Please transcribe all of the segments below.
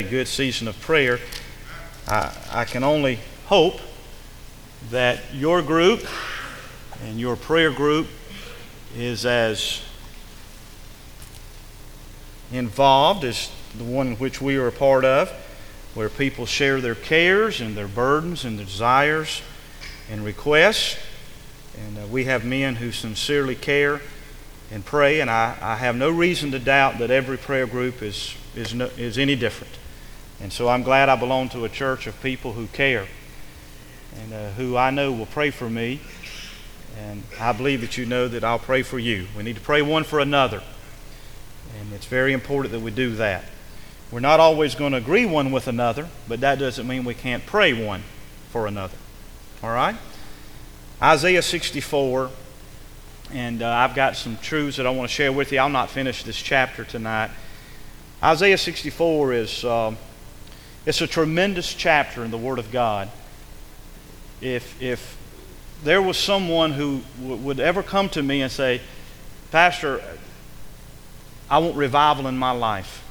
Good season of prayer. I can only hope that your group and your prayer group is as involved as the one in which we are a part of, where people share their cares and their burdens and their desires and requests. And we have men who sincerely care and pray, and I have no reason to doubt that every prayer group is any different. And so I'm glad I belong to a church of people who care and who I know will pray for me. And I believe that you know that I'll pray for you. We need to pray one for another. And it's very important that we do that. We're not always going to agree one with another, but that doesn't mean we can't pray one for another. All right? Isaiah 64, and I've got some truths that I want to share with you. I'll not finish this chapter tonight. Isaiah 64 is it's a tremendous chapter in the Word of God. If there was someone who would ever come to me and say, "Pastor, I want revival in my life,"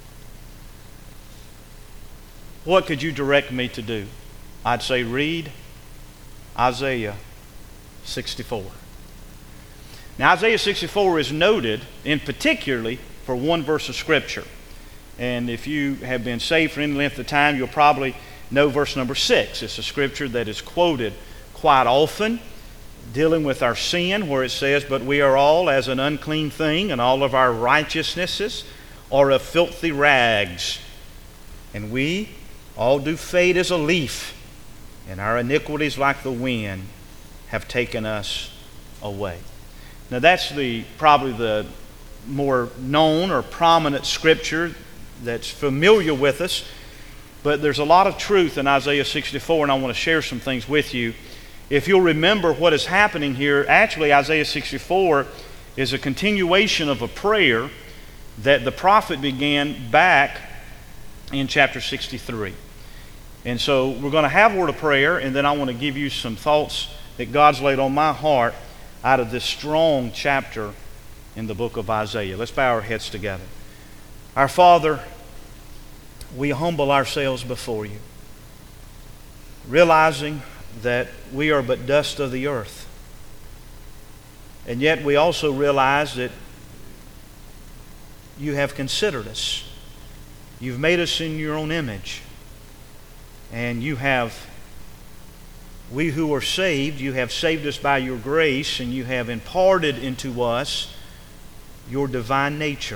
what could you direct me to do? I'd say, read Isaiah 64. Now, Isaiah 64 is noted in particularly for one verse of Scripture. And if you have been saved for any length of time, you'll probably know verse number 6. It's a scripture that is quoted quite often, dealing with our sin, where it says, "But we are all as an unclean thing, and all of our righteousnesses are of filthy rags. And we all do fade as a leaf, and our iniquities like the wind have taken us away." Now that's probably the more known or prominent scripture that's familiar with us, but there's a lot of truth in Isaiah 64, and I want to share some things with you. If you'll remember what is happening here, actually Isaiah 64 is a continuation of a prayer that the prophet began back in chapter 63. And so we're going to have a word of prayer, and then I want to give you some thoughts that God's laid on my heart out of this strong chapter in the book of Isaiah. Let's bow our heads together. Our Father, we humble ourselves before you, realizing that we are but dust of the earth. And yet we also realize that you have considered us. You've made us in your own image. And we who are saved, you have saved us by your grace, and you have imparted into us your divine nature.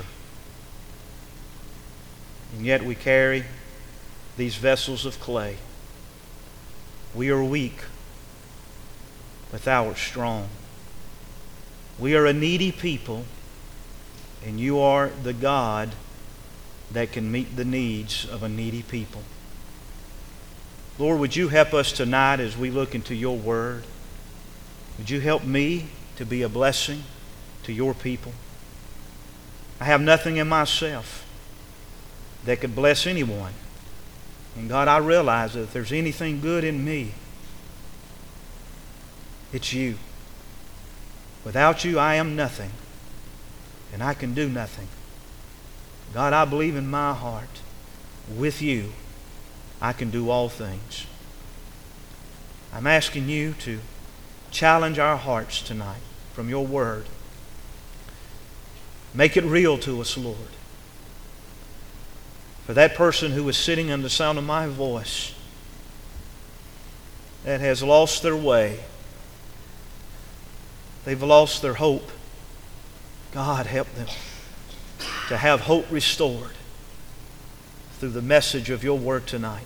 And yet we carry these vessels of clay. We are weak, but thou art strong. We are a needy people, and you are the God that can meet the needs of a needy people. Lord, would you help us tonight as we look into your word? Would you help me to be a blessing to your people? I have nothing in myself that could bless anyone. And God, I realize that if there's anything good in me, it's you. Without you, I am nothing, and I can do nothing. God, I believe in my heart, with you, I can do all things. I'm asking you to challenge our hearts tonight from your word. Make it real to us, Lord. For that person who is sitting under the sound of my voice that has lost their way, they've lost their hope, God, help them to have hope restored through the message of your word tonight.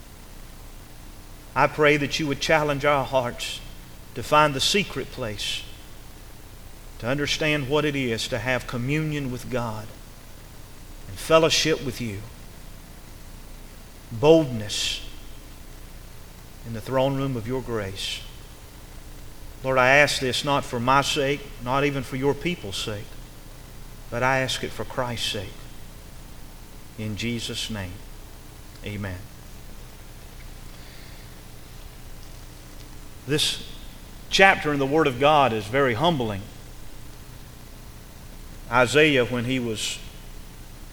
I pray that you would challenge our hearts to find the secret place, to understand what it is to have communion with God and fellowship with you, boldness in the throne room of your grace. Lord, I ask this not for my sake, not even for your people's sake, but I ask it for Christ's sake. In Jesus' name, amen. This chapter in the Word of God is very humbling. Isaiah, when he was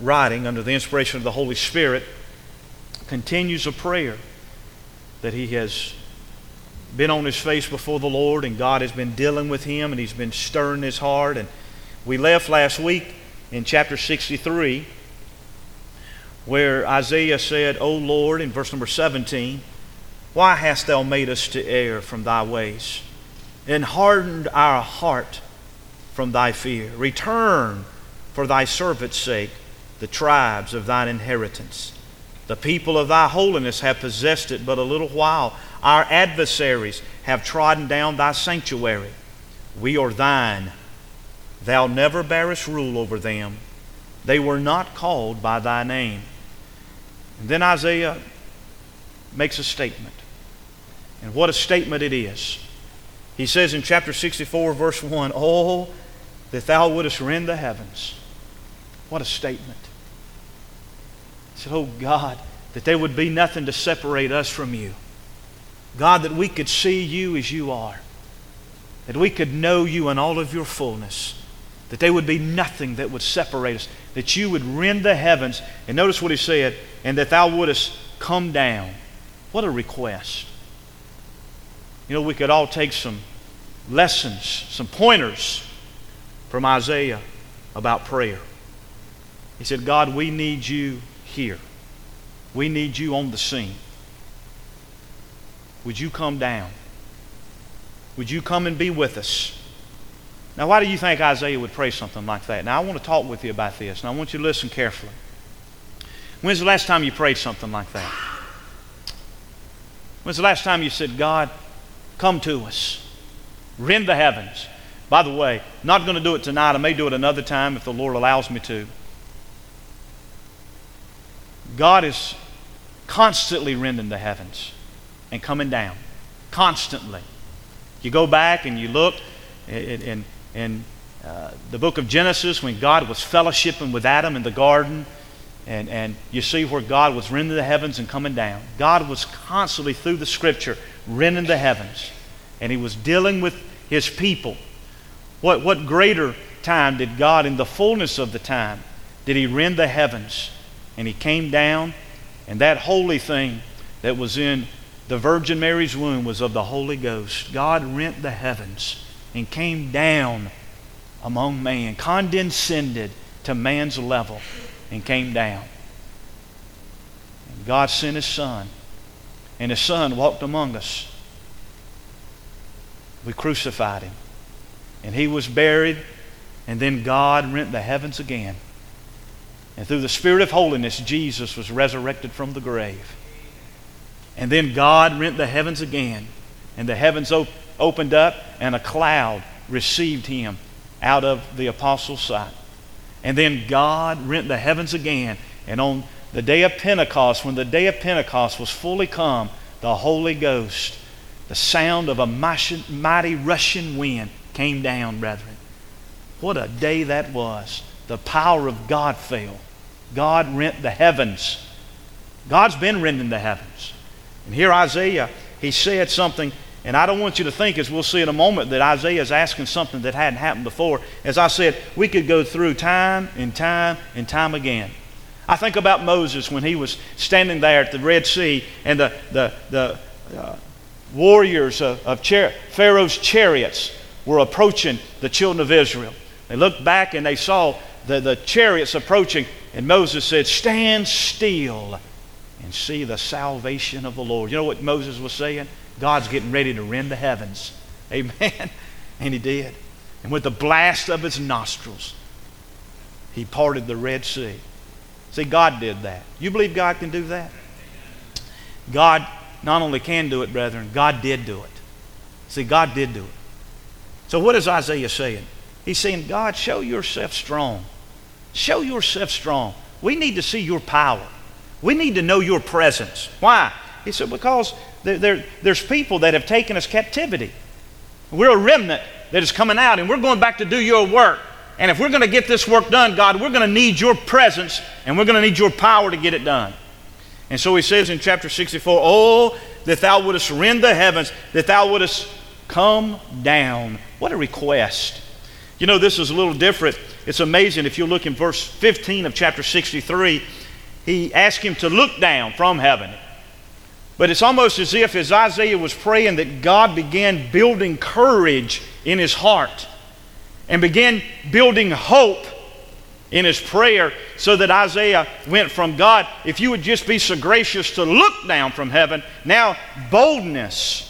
writing under the inspiration of the Holy Spirit, continues a prayer that he has been on his face before the Lord, and God has been dealing with him, and he's been stirring his heart. And we left last week in chapter 63, where Isaiah said, O Lord, in verse number 17, why hast thou made us to err from thy ways, and hardened our heart from thy fear? Return for thy servant's sake the tribes of thine inheritance. The people of thy holiness have possessed it but a little while. Our adversaries have trodden down thy sanctuary. We are thine. Thou never bearest rule over them. They were not called by thy name. And then Isaiah makes a statement. And what a statement it is. He says in chapter 64, verse 1, Oh, that thou wouldest rend the heavens. What a statement. He said, Oh God, that there would be nothing to separate us from you. God, that we could see you as you are. That we could know you in all of your fullness. That there would be nothing that would separate us. That you would rend the heavens. And notice what he said, and that thou wouldest come down. What a request. You know, we could all take some lessons, some pointers from Isaiah about prayer. He said, God, we need you here. We need you on the scene. Would you come down? Would you come and be with us? Now, why do you think Isaiah would pray something like that? Now, I want to talk with you about this, and I want you to listen carefully. When's the last time you prayed something like that? When's the last time you said, God, come to us. Rend the heavens. By the way, not going to do it tonight. I may do it another time if the Lord allows me to. God is constantly rending the heavens and coming down. Constantly. You go back and you look in the book of Genesis when God was fellowshipping with Adam in the garden, and you see where God was rending the heavens and coming down. God was constantly through the Scripture rending the heavens, and He was dealing with His people. What greater time did God, in the fullness of the time, did He rend the heavens? And He came down, and that holy thing that was in the Virgin Mary's womb was of the Holy Ghost. God rent the heavens and came down among man, condescended to man's level and came down. And God sent His Son, and His Son walked among us. We crucified Him, and He was buried, and then God rent the heavens again. And through the Spirit of holiness, Jesus was resurrected from the grave. And then God rent the heavens again, and the heavens opened up, and a cloud received Him out of the apostles' sight. And then God rent the heavens again, and on the day of Pentecost, when the day of Pentecost was fully come, the Holy Ghost, the sound of a mighty rushing wind came down, brethren. What a day that was. The power of God fell. God rent the heavens. God's been rending the heavens. And here Isaiah, he said something, and I don't want you to think, as we'll see in a moment, that Isaiah is asking something that hadn't happened before. As I said, we could go through time and time and time again. I think about Moses when he was standing there at the Red Sea, and the warriors of Pharaoh's chariots were approaching the children of Israel. They looked back and they saw the chariots approaching, and Moses said, "Stand still and see the salvation of the Lord." You know what Moses was saying? God's getting ready to rend the heavens. Amen. And He did. And with the blast of His nostrils, He parted the Red Sea. See, God did that. You believe God can do that? God not only can do it, brethren, God did do it. See, God did do it. So what is Isaiah saying? He's saying, God, show yourself strong. Show yourself strong. We need to see your power. We need to know your presence. Why? He said, because there's people that have taken us captivity. We're a remnant that is coming out, and we're going back to do your work. And if we're going to get this work done, God, we're going to need your presence, and we're going to need your power to get it done. And so he says in chapter 64, "Oh, that thou wouldest rend the heavens, that thou wouldest come down." What a request. You know, this is a little different it's amazing. If you look in verse 15 of chapter 63, he asked him to look down from heaven. But it's almost as if as Isaiah was praying that God began building courage in his heart and began building hope in his prayer, so that Isaiah went from, God, if you would just be so gracious to look down from heaven, now boldness.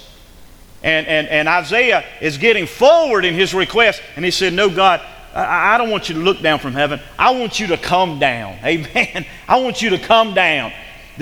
And Isaiah is getting forward in his request, and he said, no, God, I don't want you to look down from heaven. I want you to come down. Amen. I want you to come down.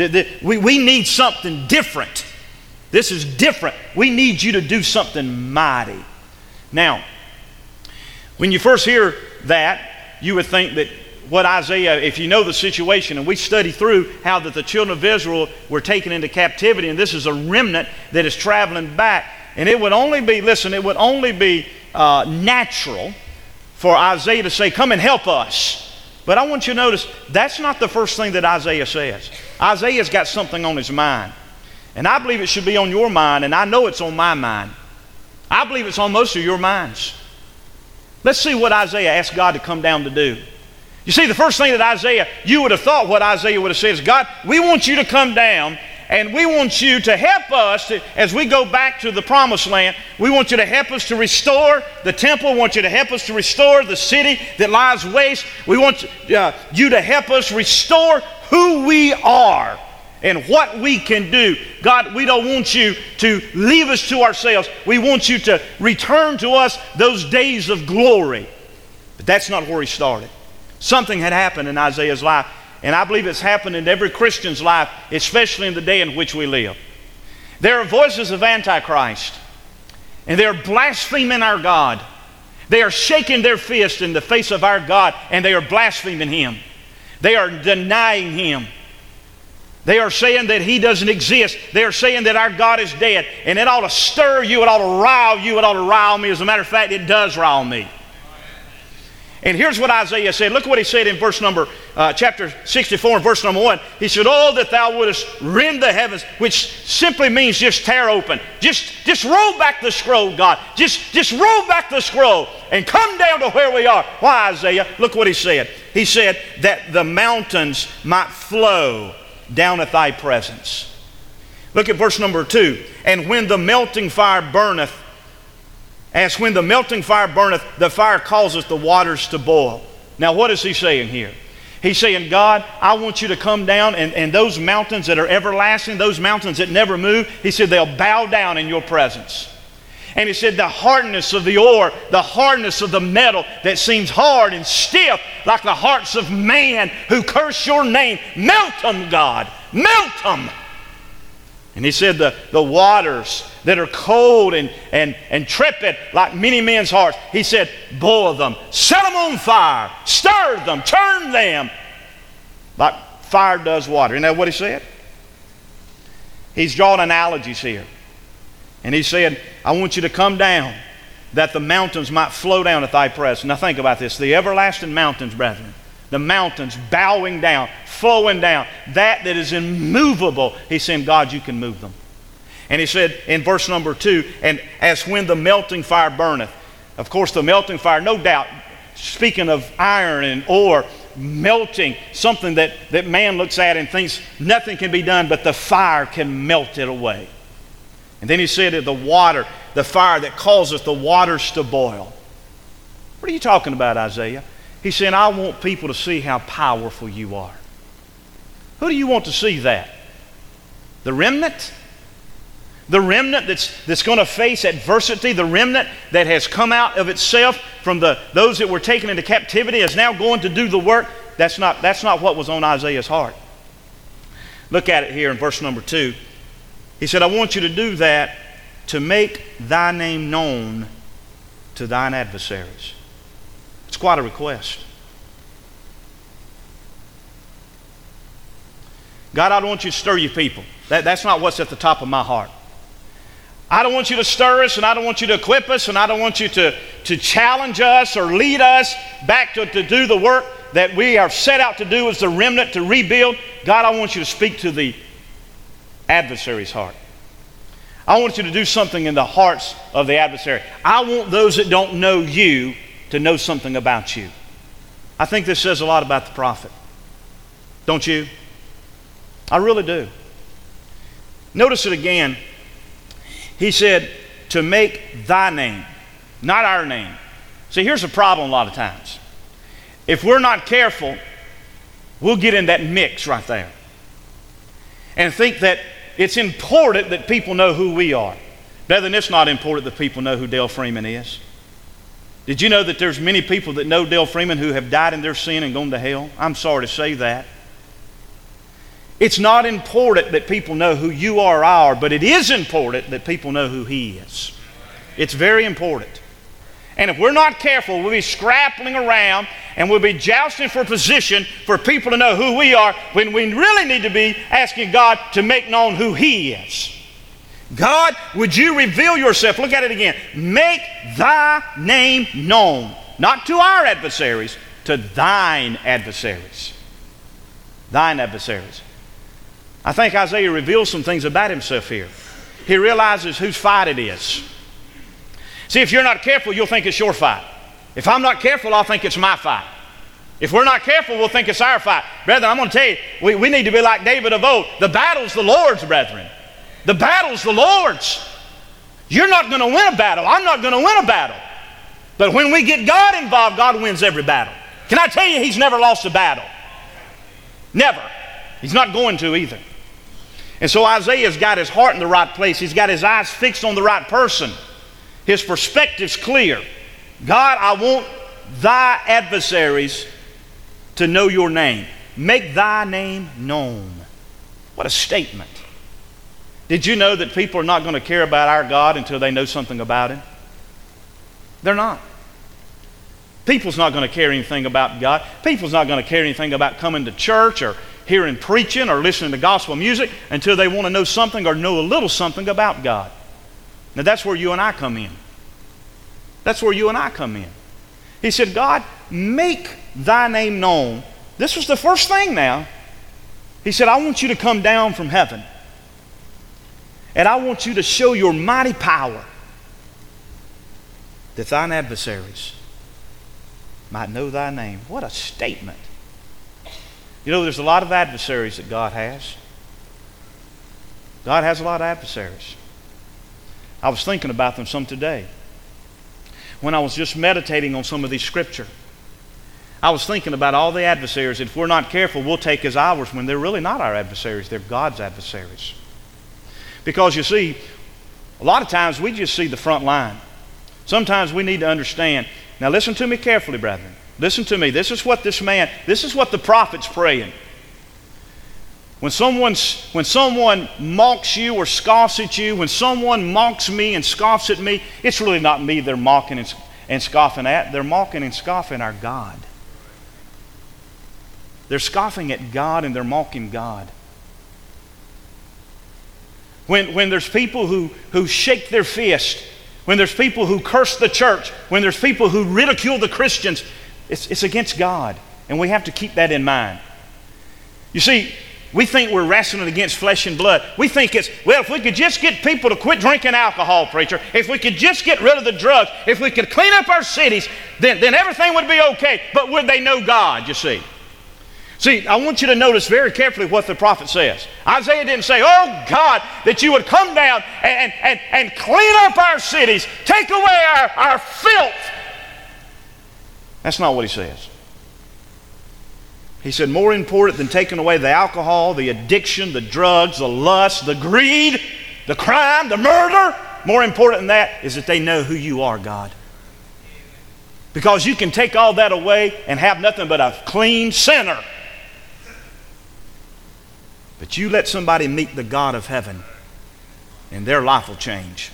We need something different. This is different. We need you to do something mighty. Now, when you first hear that, you would think that what Isaiah, if you know the situation, and we study through how that the children of Israel were taken into captivity, and this is a remnant that is traveling back, and it would only be, listen, it would only be natural for Isaiah to say, come and help us. But I want you to notice, that's not the first thing that Isaiah says. Isaiah's got something on his mind. And I believe it should be on your mind, and I know it's on my mind. I believe it's on most of your minds. Let's see what Isaiah asked God to come down to do. You see, the first thing that Isaiah, you would have thought what Isaiah would have said is, God, we want you to come down, and we want you to help us as we go back to the promised land. We want you to help us to restore the temple. We want you to help us to restore the city that lies waste. We want you to help us restore who we are and what we can do. God, we don't want you to leave us to ourselves. We want you to return to us those days of glory. But that's not where he started. Something had happened in Isaiah's life, and I believe it's happened in every Christian's life, especially in the day in which we live. There are voices of Antichrist, and they're blaspheming our God. They are shaking their fist in the face of our God, and they are blaspheming Him. They are denying Him. They are saying that He doesn't exist. They are saying that our God is dead. And it ought to stir you. It ought to rile you. It ought to rile me. As a matter of fact, it does rile me. And here's what Isaiah said. Look what he said in chapter 64 and verse number 1. He said, oh, that thou wouldest rend the heavens, which simply means just tear open. Just roll back the scroll, God. Just roll back the scroll and come down to where we are. Why, Isaiah? Look what he said. He said that the mountains might flow down at thy presence. Look at verse number 2. And when the melting fire burneth, as when the melting fire burneth, the fire causeth the waters to boil. Now what is he saying here? He's saying, God, I want you to come down, and those mountains that are everlasting, those mountains that never move, he said they'll bow down in your presence. And he said the hardness of the ore, the hardness of the metal that seems hard and stiff like the hearts of man who curse your name, melt them, God, melt them. And he said the waters that are cold and trepid like many men's hearts, he said, boil them, set them on fire, stir them, turn them like fire does water. Isn't that what he said? He's drawing analogies here. And he said, I want you to come down that the mountains might flow down at thy presence. Now think about this. The everlasting mountains, brethren. The mountains bowing down, flowing down. That is immovable. He's saying, God, you can move them. And he said in verse number 2, and as when the melting fire burneth. Of course, the melting fire, no doubt, speaking of iron and ore, melting, something that man looks at and thinks nothing can be done, but the fire can melt it away. And then he said that the water, the fire that causes the waters to boil. What are you talking about, Isaiah? He's saying, I want people to see how powerful you are. Who do you want to see that? The remnant? The remnant that's going to face adversity, the remnant that has come out of itself from those that were taken into captivity is now going to do the work. That's not what was on Isaiah's heart. Look at it here in verse number 2. He said, I want you to do that to make thy name known to thine adversaries. It's quite a request. God, I don't want you to stir your people. That's not what's at the top of my heart. I don't want you to stir us, and I don't want you to equip us, and I don't want you to challenge us or lead us back to do the work that we are set out to do as the remnant to rebuild. God, I want you to speak to the adversary's heart. I want you to do something in the hearts of the adversary. I want those that don't know you to know something about you. I think this says a lot about the prophet. Don't you? I really do. Notice it again. He said, to make thy name, not our name. See, here's a problem a lot of times. If we're not careful, we'll get in that mix right there and think that it's important that people know who we are. Brethren, it's not important that people know who Dale Freeman is. Did you know that there's many people that know Dale Freeman who have died in their sin and gone to hell? I'm sorry to say that. It's not important that people know who you are, but it is important that people know who he is. It's very important. And if we're not careful, we'll be scrapping around and we'll be jousting for position for people to know who we are when we really need to be asking God to make known who he is. God, would you reveal yourself? Look at it again. Make thy name known, not to our adversaries, to thine adversaries. Thine adversaries. I think Isaiah reveals some things about himself here. He realizes whose fight it is. See, if you're not careful, you'll think it's your fight. If I'm not careful, I'll think it's my fight. If we're not careful, we'll think it's our fight. Brethren, I'm going to tell you, we need to be like David of old. The battle's the Lord's, brethren. The battle's the Lord's. You're not going to win a battle. I'm not going to win a battle. But when we get God involved, God wins every battle. Can I tell you, he's never lost a battle? Never. He's not going to either. And so Isaiah's got his heart in the right place. He's got his eyes fixed on the right person. His perspective's clear. God, I want thy adversaries to know your name. Make thy name known. What a statement. Did you know that people are not going to care about our God until they know something about him? They're not. People's not going to care anything about God. People's not going to care anything about coming to church or hearing preaching or listening to gospel music until they want to know something or know a little something about God. Now that's where you and I come in. That's where you and I come in. He said, God, make thy name known. This was the first thing now. He said, I want you to come down from heaven. And I want you to show your mighty power that thine adversaries might know thy name. What a statement. You know, there's a lot of adversaries that God has. God has a lot of adversaries. I was thinking about them some today. When I was just meditating on some of these scripture, I was thinking about all the adversaries. If we're not careful, we'll take as ours when they're really not our adversaries. They're God's adversaries. Because you see, a lot of times we just see the front line. Sometimes we need to understand. Now listen to me carefully, brethren. Listen to me. This is what the prophet's praying. When someone mocks you or scoffs at you, when someone mocks me and scoffs at me, it's really not me they're mocking and scoffing at. They're mocking and scoffing our God. They're scoffing at God and they're mocking God. When there's people who shake their fist, when there's people who curse the church, when there's people who ridicule the Christians, it's against God. And we have to keep that in mind. You see, we think we're wrestling against flesh and blood. We think it's, well, if we could just get people to quit drinking alcohol, preacher, if we could just get rid of the drugs, if we could clean up our cities, then everything would be okay. But would they know God, you see? See, I want you to notice very carefully what the prophet says. Isaiah didn't say, oh God, that you would come down and clean up our cities, take away our filth. That's not what he says. He said, more important than taking away the alcohol, the addiction, the drugs, the lust, the greed, the crime, the murder, more important than that is that they know who you are, God. Because you can take all that away and have nothing but a clean sinner. But you let somebody meet the God of heaven and their life will change.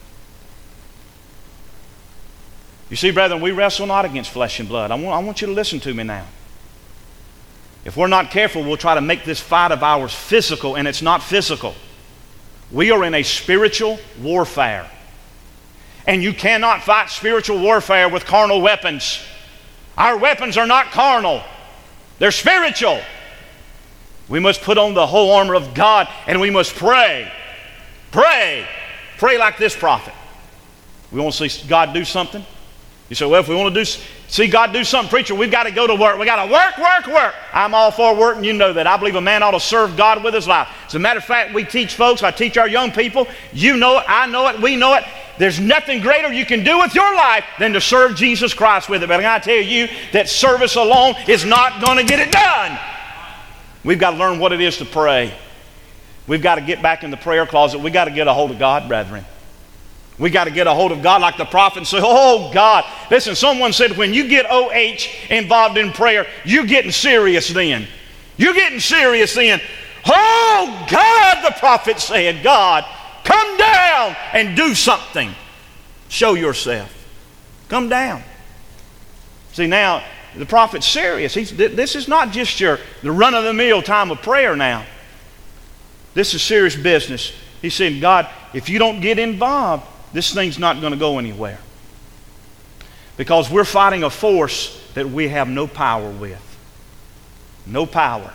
You see, brethren, we wrestle not against flesh and blood. I want you to listen to me now. If we're not careful, we'll try to make this fight of ours physical, and it's not physical. We are in a spiritual warfare. And you cannot fight spiritual warfare with carnal weapons. Our weapons are not carnal. They're spiritual. We must put on the whole armor of God, and we must pray. Pray. Pray like this prophet. We want to see God do something. You say, well, if we want to do, see God do something, preacher, we've got to go to work. We've got to work, work, work. I'm all for work, and you know that. I believe a man ought to serve God with his life. As a matter of fact, we teach folks, I teach our young people, you know it, I know it, we know it. There's nothing greater you can do with your life than to serve Jesus Christ with it. But I got to tell you that service alone is not going to get it done. We've got to learn what it is to pray. We've got to get back in the prayer closet. We've got to get a hold of God, brethren. We got to get a hold of God like the prophet and say, oh God. Listen, someone said when you get OH involved in prayer, you're getting serious then. You're getting serious then. Oh God, the prophet said, God, come down and do something. Show yourself. Come down. See, now the prophet's serious. This is not just the run-of-the-mill time of prayer now. This is serious business. He said, God, if you don't get involved, this thing's not going to go anywhere. Because we're fighting a force that we have no power with. No power.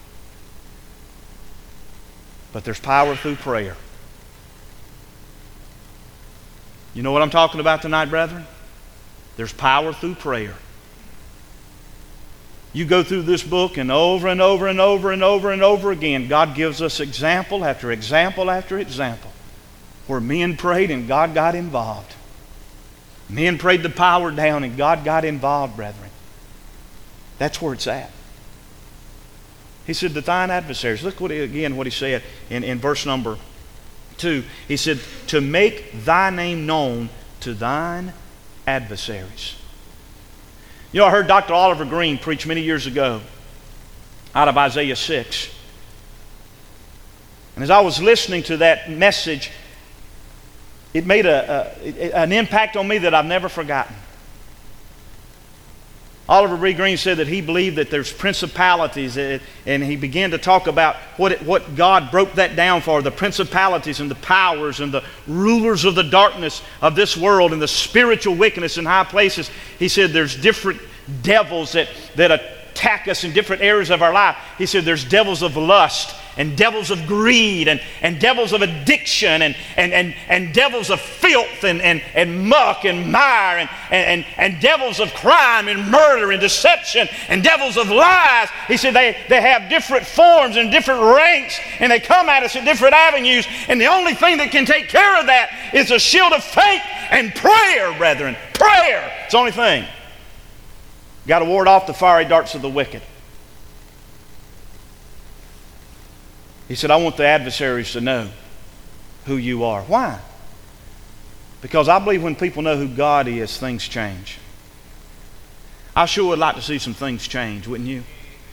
But there's power through prayer. You know what I'm talking about tonight, brethren? There's power through prayer. You go through this book and over and over and over and over and over again, God gives us example after example after example where men prayed and God got involved. Men prayed the power down and God got involved, brethren. That's where it's at. He said, to thine adversaries. Look what he said in verse number 2. He said, to make thy name known to thine adversaries. You know, I heard Dr. Oliver Green preach many years ago out of Isaiah 6. And as I was listening to that message, it made an impact on me that I've never forgotten. Oliver B. Green said that he believed that there's principalities, and he began to talk about what God broke that down for, the principalities and the powers and the rulers of the darkness of this world and the spiritual wickedness in high places. He said there's different devils that attack us in different areas of our life. He said there's devils of lust and devils of greed and devils of addiction and devils of filth and muck and mire and devils of crime and murder and deception and devils of lies. He said they have different forms and different ranks, and they come at us at different avenues, and the only thing that can take care of that is a shield of faith and prayer, brethren. Prayer. It's the only thing. Got to ward off the fiery darts of the wicked. He said, I want the adversaries to know who you are. Why? Because I believe when people know who God is, things change. I sure would like to see some things change, wouldn't you?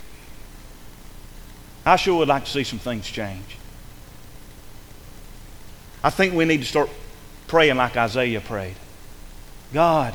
I sure would like to see some things change. I think we need to start praying like Isaiah prayed. God,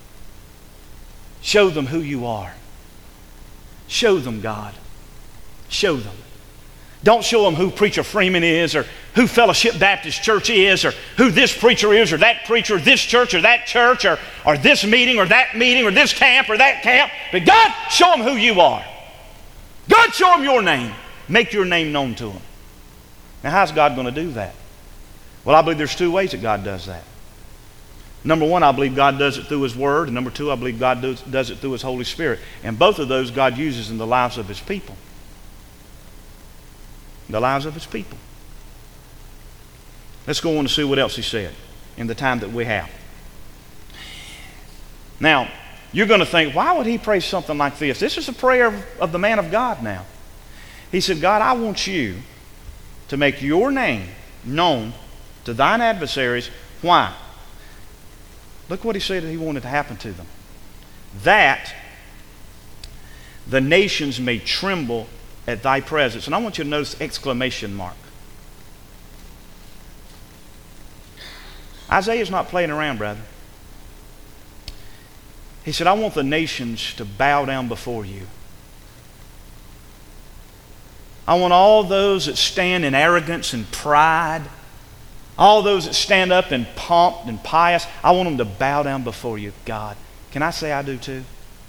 show them who you are. Show them, God. Show them. Don't show them who Preacher Freeman is, or who Fellowship Baptist Church is, or who this preacher is, or that preacher, or this church, or that church, or this meeting, or that meeting, or this camp, or that camp. But God, show them who you are. God, show them your name. Make your name known to them. Now, how's God going to do that? Well, I believe there's two ways that God does that. Number one, I believe God does it through His Word. And number two, I believe God does it through His Holy Spirit. And both of those God uses in the lives of His people. The lives of His people. Let's go on to see what else He said in the time that we have. Now, you're going to think, why would he pray something like this? This is a prayer of the man of God now. He said, God, I want you to make your name known to thine adversaries. Why? Look what he said that he wanted to happen to them. That the nations may tremble at thy presence. And I want you to notice exclamation mark. Isaiah's not playing around, brother. He said, I want the nations to bow down before you. I want all those that stand in arrogance and pride, all those that stand up in pomp and pious, I want them to bow down before you, God. Can I say I do too?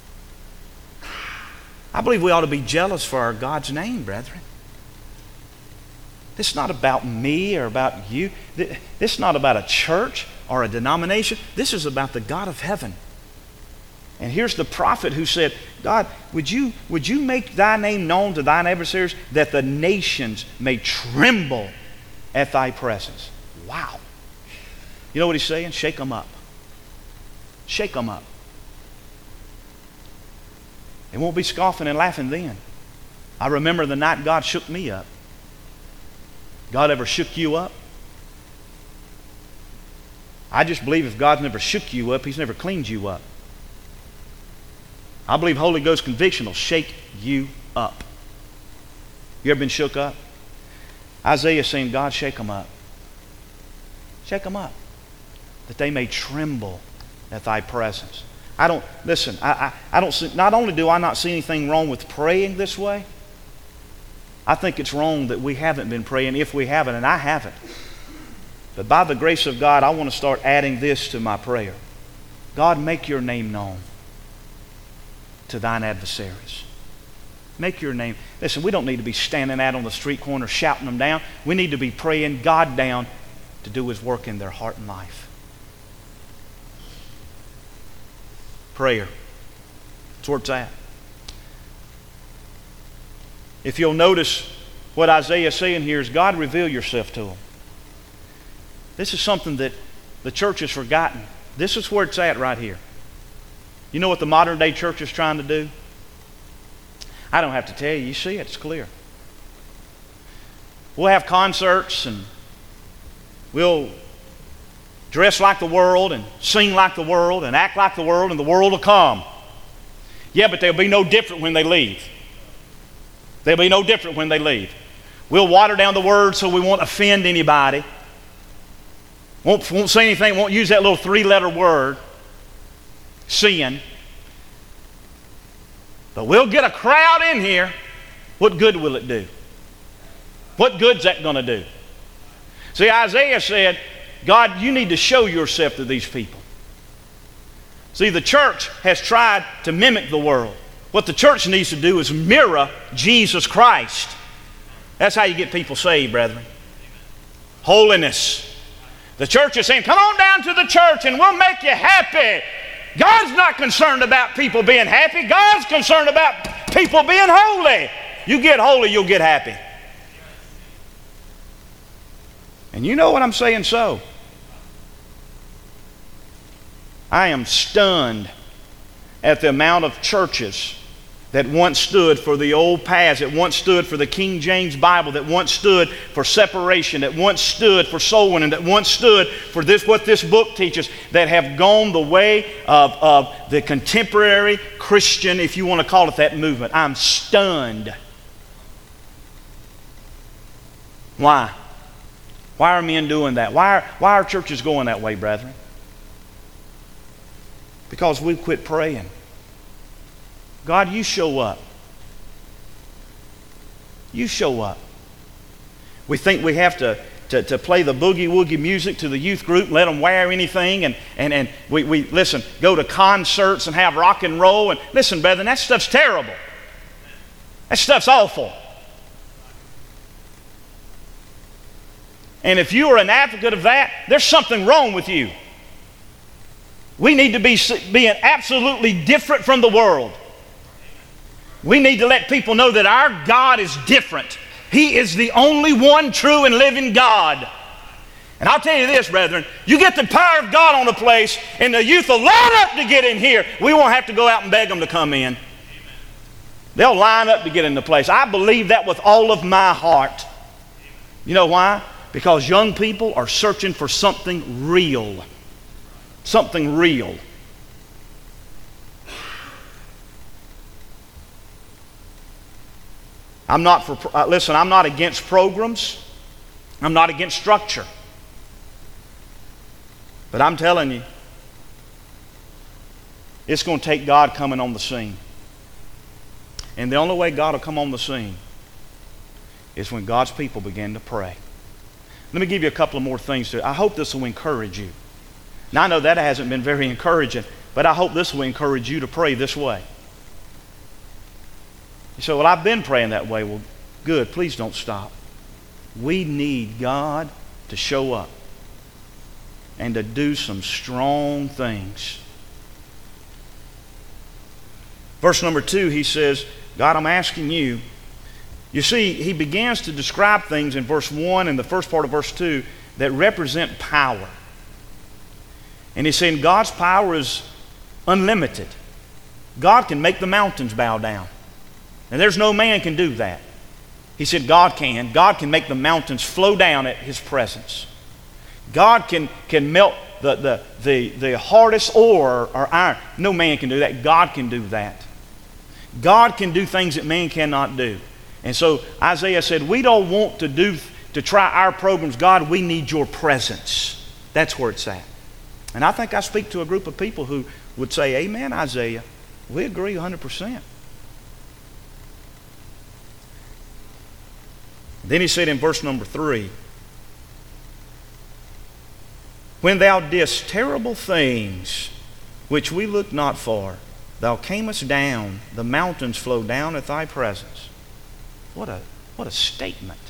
I believe we ought to be jealous for our God's name, brethren. This is not about me or about you. This is not about a church or a denomination. This is about the God of heaven. And here's the prophet who said, God, would you make thy name known to thine adversaries, that the nations may tremble at thy presence? Wow. You know what he's saying? Shake them up. Shake them up. They won't be scoffing and laughing then. I remember the night God shook me up. God ever shook you up? I just believe if God's never shook you up, He's never cleaned you up. I believe Holy Ghost conviction will shake you up. You ever been shook up? Isaiah is saying, God, shake them up. Shake them up, that they may tremble at thy presence. I don't see, not only do I not see anything wrong with praying this way, I think it's wrong that we haven't been praying, if we haven't, and I haven't. But by the grace of God, I want to start adding this to my prayer. God, make your name known to thine adversaries. Make your name. Listen, we don't need to be standing out on the street corner shouting them down. We need to be praying God down to do His work in their heart and life. Prayer. That's where it's at. If you'll notice what Isaiah is saying here is, God, reveal yourself to them. This is something that the church has forgotten. This is where it's at right here. You know what the modern day church is trying to do? I don't have to tell you. You see it. It's clear. We'll have concerts and we'll dress like the world and sing like the world and act like the world, and the world will come. Yeah, but they'll be no different when they leave. They'll be no different when they leave. We'll water down the word so we won't offend anybody. Won't say anything, won't use that little 3-letter word, sin. But we'll get a crowd in here. What good will it do? What good's that going to do? See, Isaiah said, God, you need to show yourself to these people. See, the church has tried to mimic the world. What the church needs to do is mirror Jesus Christ. That's how you get people saved, brethren. Holiness. The church is saying, come on down to the church and we'll make you happy. God's not concerned about people being happy. God's concerned about people being holy. You get holy, you'll get happy. And you know what I'm saying so. I am stunned at the amount of churches that once stood for the old paths, that once stood for the King James Bible, that once stood for separation, that once stood for soul winning, that once stood for this, what this book teaches, that have gone the way of the contemporary Christian, if you want to call it that, movement. I'm stunned. Why? Why are men doing that? Why are churches going that way, brethren? Because we quit praying. God, you show up. You show up. We think we have to play the boogie-woogie music to the youth group and let them wear anything, and we listen, go to concerts and have rock and roll. And listen, brethren, that stuff's terrible. That stuff's awful. And if you are an advocate of that, there's something wrong with you. We need to be being absolutely different from the world. We need to let people know that our God is different. He is the only one true and living God. And I'll tell you this, brethren, you get the power of God on a place and the youth will line up to get in here. We won't have to go out and beg them to come in. They'll line up to get in the place. I believe that with all of my heart. You know why? Because young people are searching for something real. Something real. I'm not against programs. I'm not against structure. But I'm telling you, it's going to take God coming on the scene. And the only way God will come on the scene is when God's people begin to pray. Let me give you a couple of more things. I hope this will encourage you. Now, I know that hasn't been very encouraging, but I hope this will encourage you to pray this way. You say, well, I've been praying that way. Well, good. Please don't stop. We need God to show up and to do some strong things. Verse number 2, he says, God, I'm asking you. You see, he begins to describe things in verse 1 and the first part of verse 2 that represent power. And he's saying God's power is unlimited. God can make the mountains bow down. And there's no man can do that. He said God can. God can make the mountains flow down at his presence. God can melt the hardest ore or iron. No man can do that. God can do that. God can do things that man cannot do. And so Isaiah said, we don't want to try our programs. God, we need your presence. That's where it's at. And I think I speak to a group of people who would say, amen, Isaiah. We agree 100%. Then he said in verse number 3, when thou didst terrible things which we looked not for, thou camest down, the mountains flow down at thy presence. What a statement.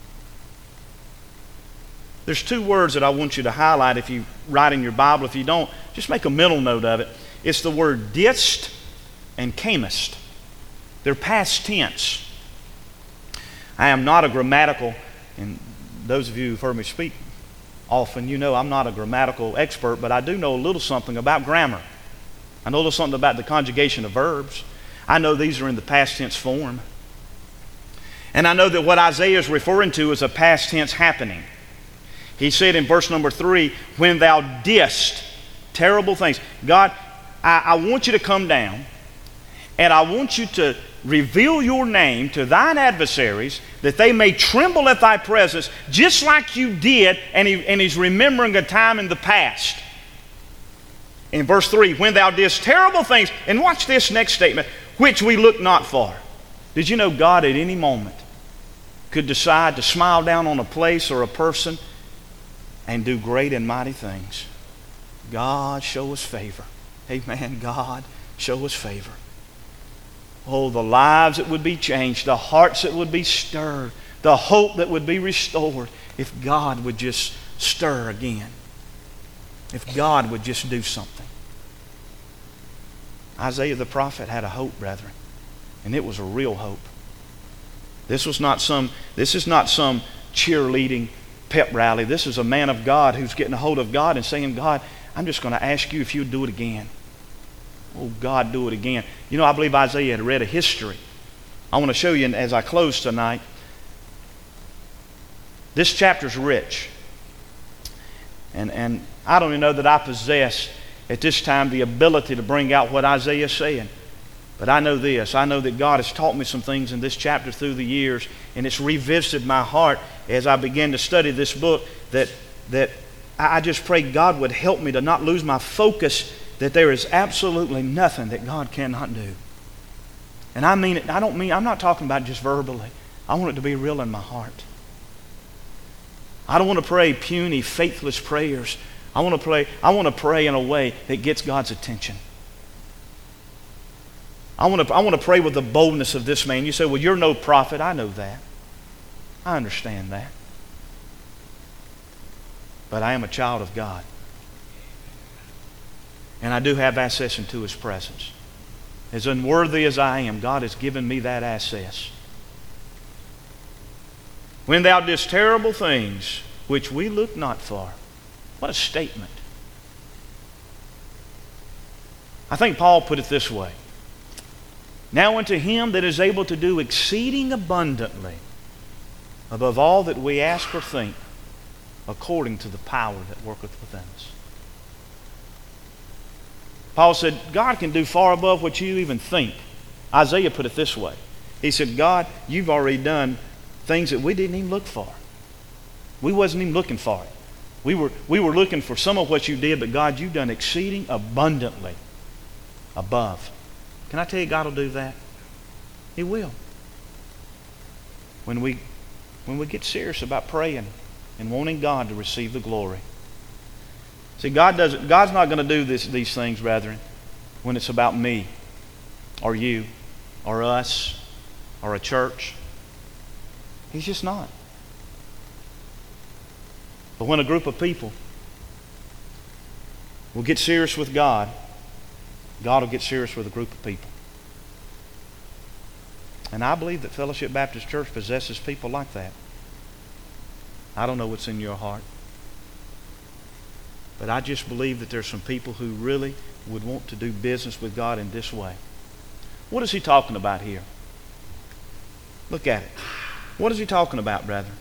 There's two words that I want you to highlight if you write in your Bible. If you don't, just make a mental note of it. It's the word didst and camest. They're past tense. I am not a grammatical, and those of you who've heard me speak often, you know I'm not a grammatical expert, but I do know a little something about grammar. I know a little something about the conjugation of verbs. I know these are in the past tense form. And I know that what Isaiah is referring to is a past tense happening. He said in verse number 3, when thou didst terrible things. God, I want you to come down and I want you to reveal your name to thine adversaries that they may tremble at thy presence just like you did. And he's remembering a time in the past. In verse 3, when thou didst terrible things, and watch this next statement, which we look not for. Did you know God at any moment could decide to smile down on a place or a person and do great and mighty things? God, show us favor. Amen. God, show us favor. Oh, the lives that would be changed, the hearts that would be stirred, the hope that would be restored if God would just stir again. If God would just do something. Isaiah the prophet had a hope, brethren, and it was a real hope. This is not some cheerleading pep rally. This is a man of God who's getting a hold of God and saying, God, I'm just going to ask you if you'd do it again. Oh, God, do it again. You know, I believe Isaiah had read a history. I want to show you as I close tonight. This chapter's rich. And I don't even know that I possess at this time the ability to bring out what Isaiah is saying. But I know this. I know that God has taught me some things in this chapter through the years, and it's revisited my heart as I began to study this book, that I just pray God would help me to not lose my focus that there is absolutely nothing that God cannot do. And I mean it. I'm not talking about just verbally. I want it to be real in my heart. I don't want to pray puny, faithless prayers. I want to pray in a way that gets God's attention. I want to pray with the boldness of this man. You say, well, you're no prophet. I know that. I understand that. But I am a child of God. And I do have access into His presence. As unworthy as I am, God has given me that access. When thou didst terrible things which we look not for. What a statement. I think Paul put it this way. Now unto Him that is able to do exceeding abundantly above all that we ask or think, according to the power that worketh within us. Paul said, God can do far above what you even think. Isaiah put it this way. He said, God, you've already done things that we didn't even look for. We wasn't even looking for it. We were looking for some of what you did, but God, you've done exceeding abundantly above. Can I tell you God will do that? He will. When we get serious about praying and wanting God to receive the glory. See, God's not going to do these things, brethren, when it's about me or you or us or a church. He's just not. But when a group of people will get serious with God, God will get serious with a group of people. And I believe that Fellowship Baptist Church possesses people like that. I don't know what's in your heart. But I just believe that there's some people who really would want to do business with God in this way. What is he talking about here? Look at it. What is he talking about, brethren?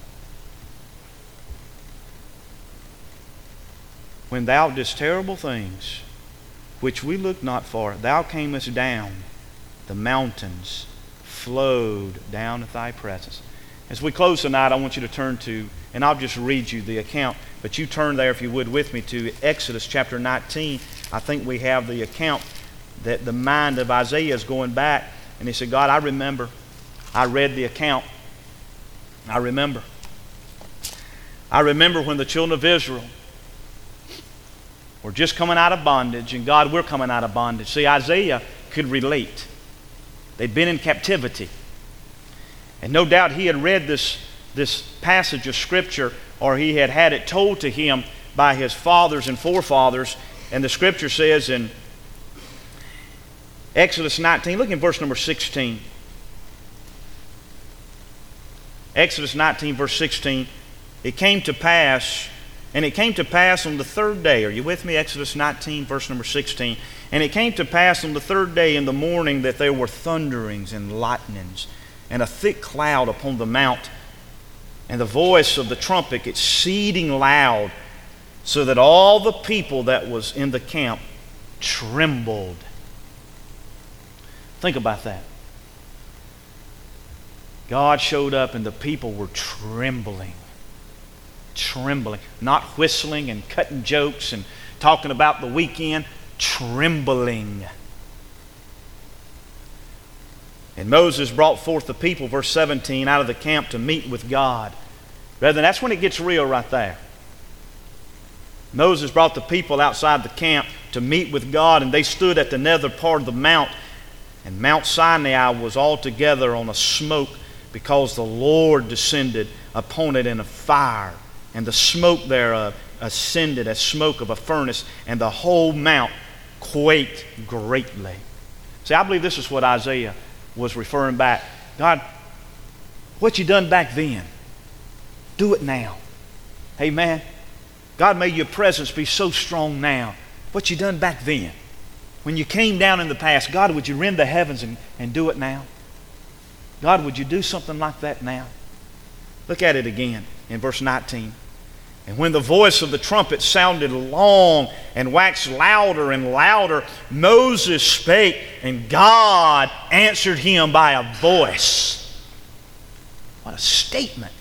When thou didst terrible things, which we looked not for, thou camest down, the mountains flowed down at thy presence. As we close tonight, I want you to turn to, and I'll just read you the account, but you turn there, if you would, with me to Exodus chapter 19. I think we have the account that the mind of Isaiah is going back, and he said, God, I remember. I read the account. I remember when the children of Israel were just coming out of bondage, and God, we're coming out of bondage. See, Isaiah could relate. They'd been in captivity. And no doubt he had read this passage of Scripture, or he had had it told to him by his fathers and forefathers. And the Scripture says in Exodus 19, look in verse number 16. Exodus 19, verse 16. It came to pass on the third day. Are you with me? Exodus 19, verse number 16. And it came to pass on the third day in the morning that there were thunderings and lightnings, and a thick cloud upon the mount, and the voice of the trumpet exceeding loud, so that all the people that was in the camp trembled. Think about that. God showed up and the people were trembling. Trembling. Not whistling and cutting jokes and talking about the weekend. Trembling. And Moses brought forth the people, verse 17, out of the camp to meet with God. Brethren, that's when it gets real right there. Moses brought the people outside the camp to meet with God, and they stood at the nether part of the mount. And Mount Sinai was altogether on a smoke, because the Lord descended upon it in a fire. And the smoke thereof ascended as smoke of a furnace, and the whole mount quaked greatly. See, I believe this is what Isaiah was referring back. God, what you done back then, do it now. Amen. God, may your presence be so strong now. What you done back then, when you came down in the past, God, would you rend the heavens and do it now? God, would you do something like that now? Look at it again in verse 19. And when the voice of the trumpet sounded long and waxed louder and louder, Moses spake, and God answered him by a voice. What a statement.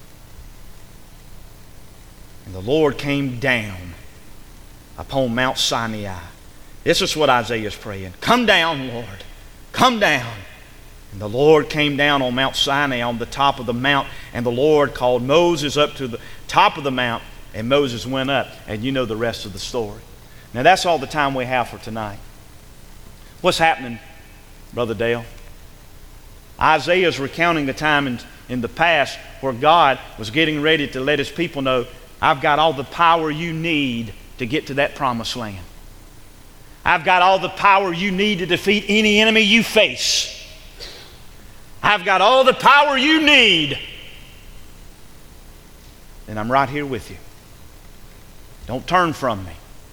And the Lord came down upon Mount Sinai. This is what Isaiah is praying. Come down, Lord. Come down. And the Lord came down on Mount Sinai on the top of the mount, and the Lord called Moses up to the top of the mount, and Moses went up. And you know the rest of the story. Now that's all the time we have for tonight. What's happening, Brother Dale? Isaiah is recounting the time in the past where God was getting ready to let his people know, I've got all the power you need to get to that promised land. I've got all the power you need to defeat any enemy you face. I've got all the power you need. And I'm right here with you. Don't turn from me.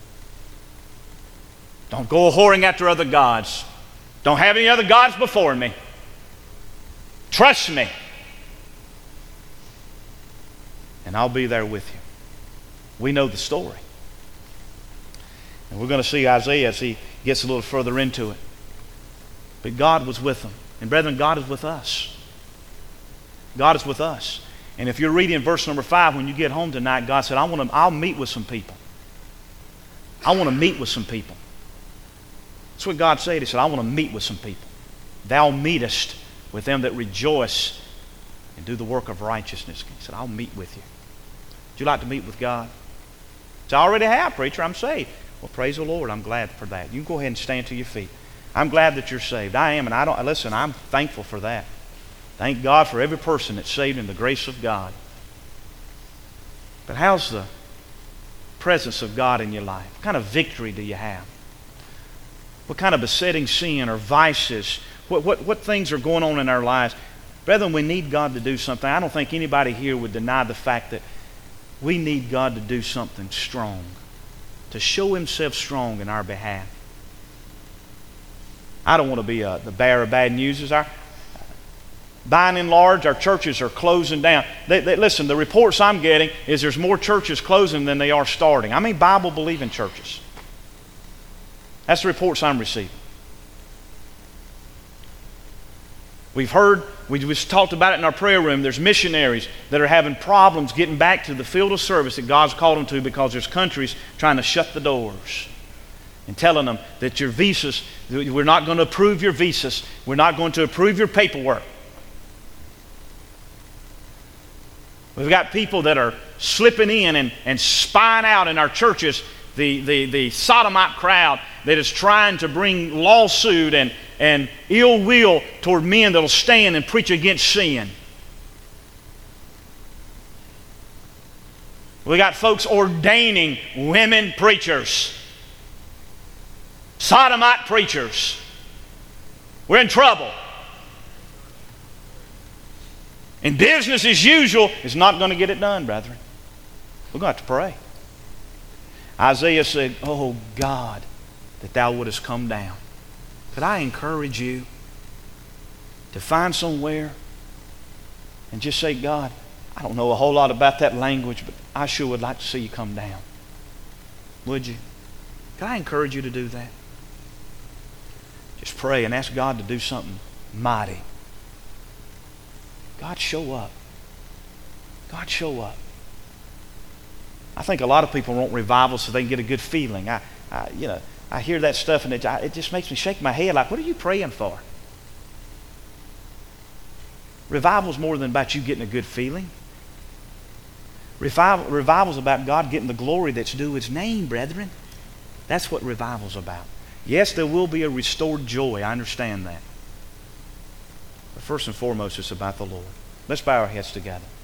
Don't go whoring after other gods. Don't have any other gods before me. Trust me. And I'll be there with you. We know the story. And we're going to see Isaiah as he gets a little further into it. But God was with them. And brethren, God is with us. God is with us. And if you're reading verse number 5, when you get home tonight, God said, I'll meet with some people. I want to meet with some people. That's what God said. He said, I want to meet with some people. Thou meetest with them that rejoice and do the work of righteousness. He said, I'll meet with you. Would you like to meet with God? I already have, preacher. I'm saved. Well, praise the Lord. I'm glad for that. You can go ahead and stand to your feet. I'm glad that you're saved. I am, and I'm thankful for that. Thank God for every person that's saved in the grace of God. But how's the presence of God in your life? What kind of victory do you have? What kind of besetting sin or vices what things are going on in our lives. Brethren, we need God to do something. I don't think anybody here would deny the fact that we need God to do something strong, to show Himself strong in our behalf. I don't want to be the bearer of bad news. By and large, our churches are closing down. Listen, the reports I'm getting is there's more churches closing than they are starting. I mean Bible-believing churches. That's the reports I'm receiving. We've heard, we just talked about it in our prayer room, there's missionaries that are having problems getting back to the field of service that God's called them to because there's countries trying to shut the doors and telling them that your visas, we're not going to approve your visas, we're not going to approve your paperwork. We've got people that are slipping in and spying out in our churches the sodomite crowd that is trying to bring lawsuit and ill will toward men that will stand and preach against sin. We got folks ordaining women preachers, sodomite preachers. We're in trouble. And business as usual is not going to get it done, brethren. We're going to have to pray. Isaiah said, "Oh God, that thou wouldest come down." Could I encourage you to find somewhere and just say, "God, I don't know a whole lot about that language, but I sure would like to see you come down." Would you? Could I encourage you to do that? Just pray and ask God to do something mighty. God, show up. God, show up. I think a lot of people want revival so they can get a good feeling. I hear that stuff and it just makes me shake my head like, what are you praying for? Revival's more than about you getting a good feeling. Revival's about God getting the glory that's due His name, brethren. That's what revival's about. Yes, there will be a restored joy. I understand that. But first and foremost, it's about the Lord. Let's bow our heads together.